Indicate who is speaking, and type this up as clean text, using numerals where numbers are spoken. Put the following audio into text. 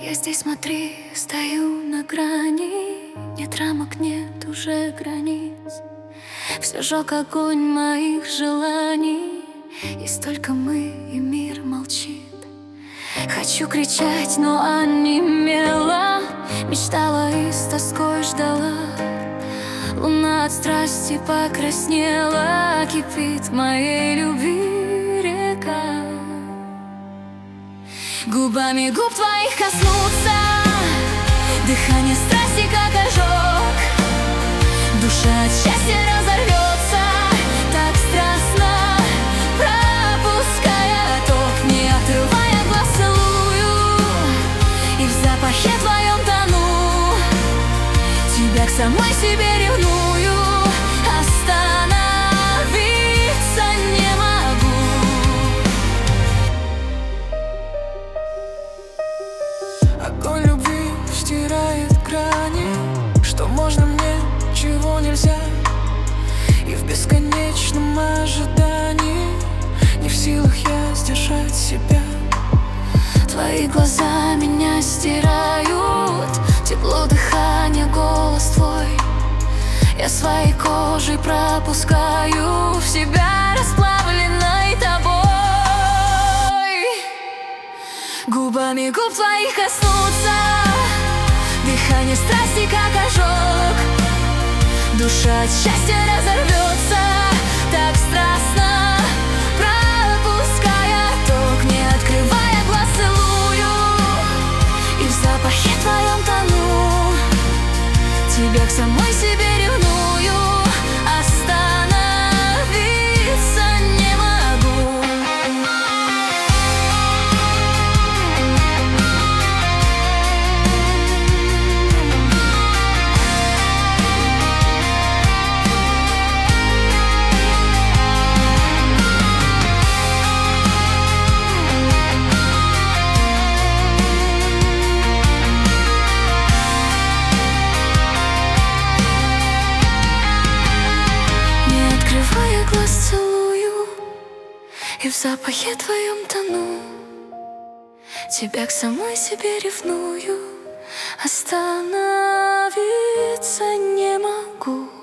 Speaker 1: Я здесь, смотри, стою на грани. Нет рамок, нет уже границ. Все жёг огонь моих желаний, и столько мы, и мир молчит. Хочу кричать, но онемела. Мечтала и с тоской ждала. Луна от страсти покраснела. Кипит моей любви река. Губами губ твоих коснуться, дыхание страсти, как ожог. Душа от счастья разорвется, так страстно, пропуская ток. Не отрывая глаз, целую, и в запахе твоем тону. Тебя к самой себе ревную, остановиться не могу.
Speaker 2: Огонь любви стирает грани. Что можно мне, чего нельзя. И в бесконечном ожидании не в силах я сдержать себя.
Speaker 1: Твои глаза меня стирают, тепло дыхания, голос твой. Я своей кожей пропускаю в себя, расплавленной тобой. Губами губ твоих коснуться, дыхание страсти, как ожог. Душа от счастья разорвется, так страстно, пропуская ток. Не открывая глаз, целую, и в запахе твоем тону. Тебя к самой себе ревную, остановиться не могу. Глаз целую, и в запахе твоем тону. Тебя к самой себе ревную, остановиться не могу.